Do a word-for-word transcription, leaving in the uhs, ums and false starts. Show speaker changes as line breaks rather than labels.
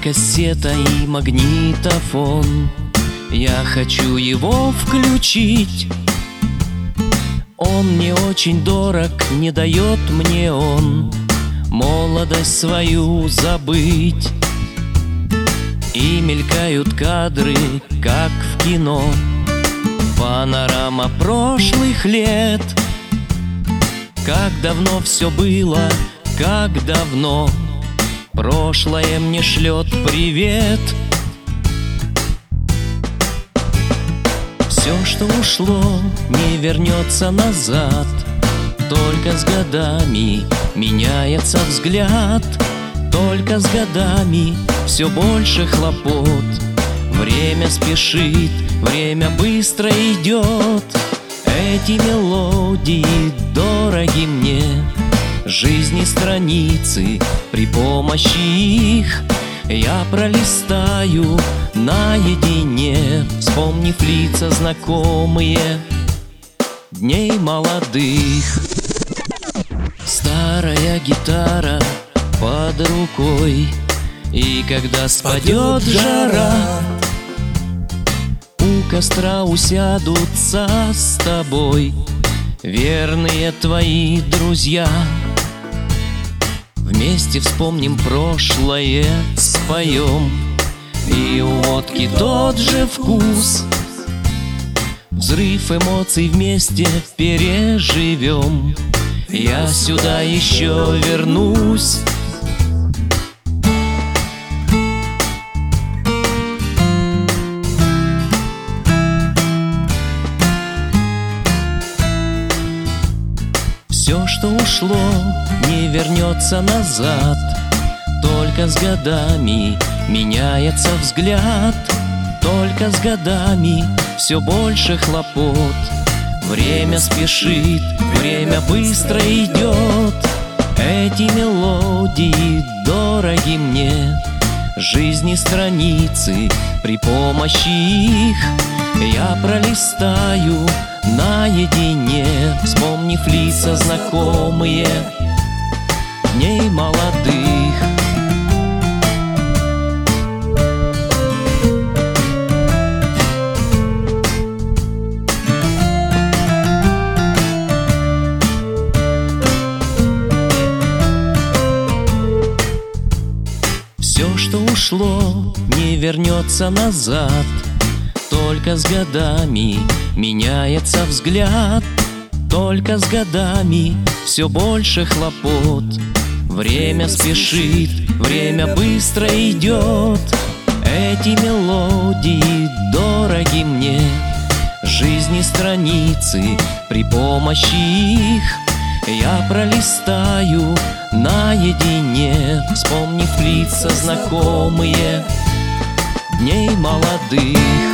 кассета и магнитофон. Я хочу его включить. Он мне очень дорог, не дает мне он молодость свою забыть. И мелькают кадры, как в кино, панорама прошлых лет. Как давно все было, как давно прошлое мне шлет привет. Все, что ушло, не вернется назад. Только с годами меняется взгляд. Только с годами все больше хлопот. Время спешит, время быстро идет. Эти мелодии дороги мне, жизни страницы, при помощи их я пролистаю наедине, вспомнив лица знакомые дней молодых. Старая гитара под рукой, и когда спадет жара, у костра усядутся с тобой верные твои друзья. Вместе вспомним прошлое, споем, и у водки тот же вкус. Взрыв эмоций вместе переживем. Я сюда еще вернусь. Все, что ушло, не вернется назад. Только с годами меняется взгляд. Только с годами все больше хлопот. Время спешит, время быстро идет. Эти мелодии дороги мне, жизни страницы, при помощи их я пролистаю наедине, вспомнив лица знакомые дней молодых. Все, что ушло, не вернется назад. Только с годами меняется взгляд. Только с годами все больше хлопот. Время спешит, время быстро идет. Эти мелодии дороги мне, жизни страницы, при помощи их я пролистаю наедине, вспомнив лица знакомые дней молодых.